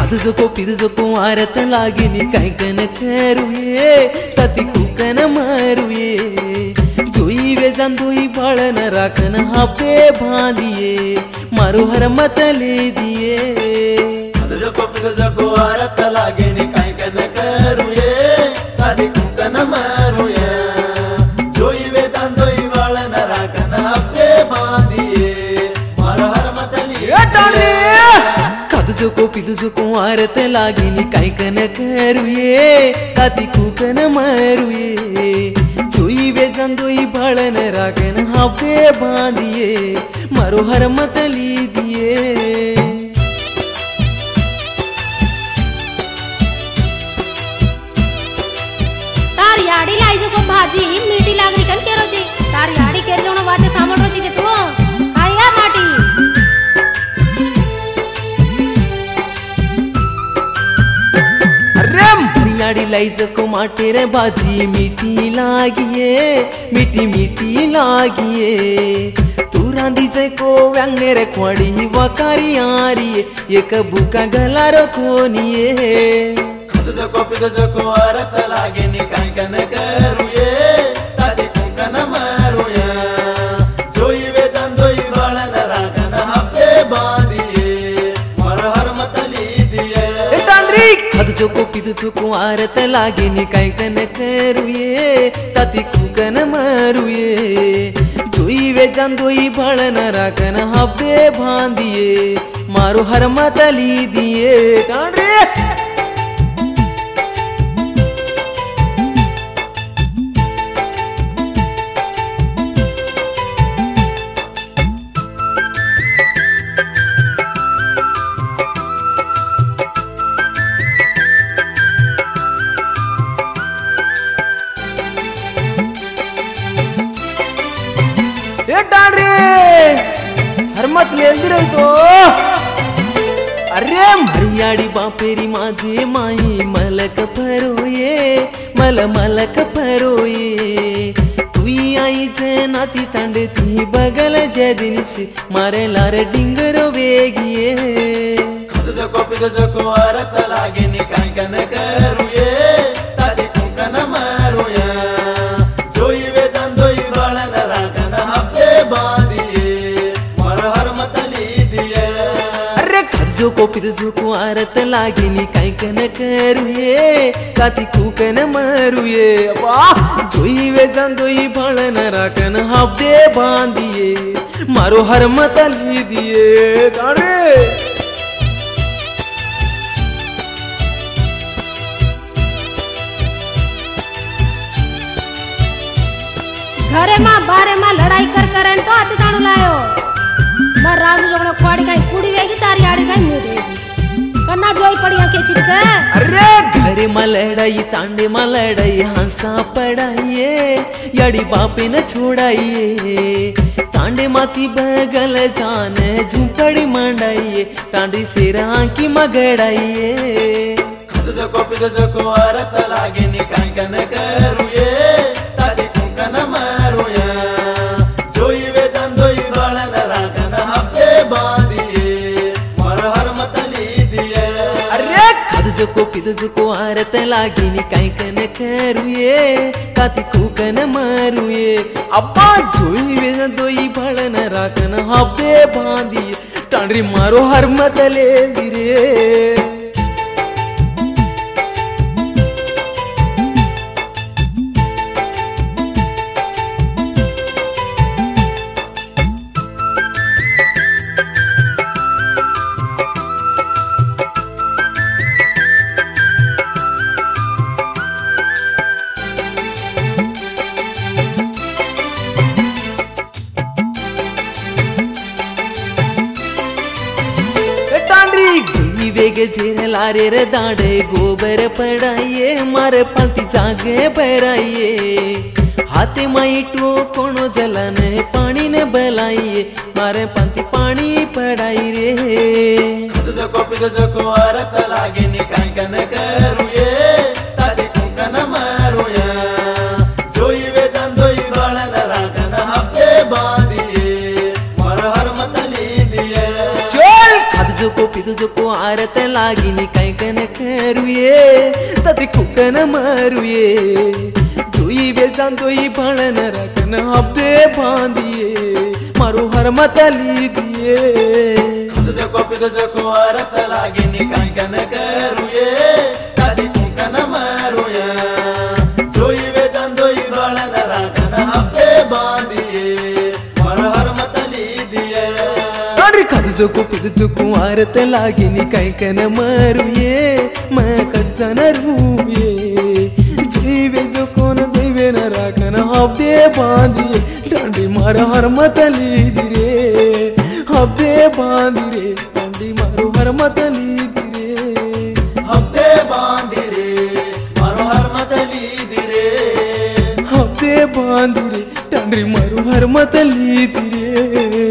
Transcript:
खादुजको पिदुजको आरत लागिनी कायकन करूये कति कुकन मारूये जोईवे जांदोई बाळन राखन हापे बांधिये मारो हर मतले दिए खादुजको पिदुजको आरत लागिनी कायकन करूये कति कुकन मारूये जोईवे जांदोई बाळन राखन हापे बांधिये मारो हर मतले खादुजको पिदुजको आरत लागिनी कायकन करूये कति कुकन मारूये जोईवे जांदोई बाळन राखन हापे बांधिये मारो हर मतली दिए तार याडी लाई जो को भाजी मीठी लागरी कन केरो जी तार याडी केर जोनो वाते सामण रोजी के तू आया माटी अरे याडी लाई जो को माटे रे भाजी मीठी लागिए मीठी मीठी लागिए तू रांधी जे को व्यांगने रे खोडी वकारी आरिये एक बुका गलारो कोनिये खादुजको पिदुजको आरत लागिनी कायकन करूये कति कुकन मारूये जोईवे जांदोई बाळन राखन हापे बांधिये मारो हर मतली दिए खादुजको पिदुजको आरत लागिनी कायकन करूये कति कुकन मारूये जोईवे जांदोई बाळन राखन हापे बांधिये मारो हर मतली दिए हरमत ले तो अरे मरियाड़ी बापेरी माझे माई मलक परोये मलक परोये तुई आई जे नाती तांडे ती बगल जे दिन से मारे लारे डिंगर वेगिए खादुजको पिदुजको आरत लागिनी कायकन करूये कति कुकन मारूये जोईवे जांदोई बाळन राखन हापे बांधिये मारो हर मतली दिए खादुजको पिदुजको आरत लागिनी कायकन करूये कति कुकन मारूये जोईवे जांदोई बाळन राखन हापे बांधिये मारो हर मतली दिए घरे मां बारे मां लड़ाई कर तो आते ताणु लायो मर राजू जोगणो खोड़ी काई कुड़ी वेगी तारी आड़ी काई मीठेगी कन्ना जोई पड़िया के चिपचे अरे घरे मां लड़ाई तांडे मां लड़ाई हंसा पड़ाइए याड़ी बापे न छोड़ाइए तांडे माती बगल जाने झुंपड़ी मंडाइए टांडी सेरा की मगड़ाइए खादुजको पिदुजको आरत लागिनी कायकन करूये कति कुकन मारूये जोईवे जांदोई बाळन राखन हापे बांधिये मारो हर मतली दिए खादुजको पिदुजको आरत लागिनी कायकन करूये कति कुकन मारूये अब्बा जोईवे जांदोई बाळन राखन हापे बांधिये टांडरी मारो हर मतले दिरे वेगे जेर लारे रे दाड़े गोबर पड़ाइए मारे पालती जागे पैराइए हाथे माई टो कोनो जलाने पानी ने बलाइए मारे पालती पानी पड़ाई रे खादुजको पिदुजको आरत लागिनी कायकन करूये कति कुकन मारूये जोईवे जांदोई बाळन राखन हापे बांधिये मारो हर मतली दिए खादुजको जो को आरत लागिनी काय कन करूये तदी कुकन मारूये जोई बेजान दोई बाणन रखन हब्दे बांधिए मारो हरमतली दिए जो को आरत लागिनी काय कन करूये तदी कुकन मारूये जोई बेजान दोई बाणन रखन हब्दे बांधिए मारो हरमतली दिए जो को आरत लागिनी काय कन मारूये मैं कच्चन रूये जीवे जो कोन देवे न राखन हब्दे बांधिए डांडी मारो हरमतली दिरे हब्दे बांधिरे डांडी मारो हरमतली दिरे हब्दे बांधिरे मारो हरमतली दिरे हब्दे बांधिरे डांडी मारो हरमतली दिरे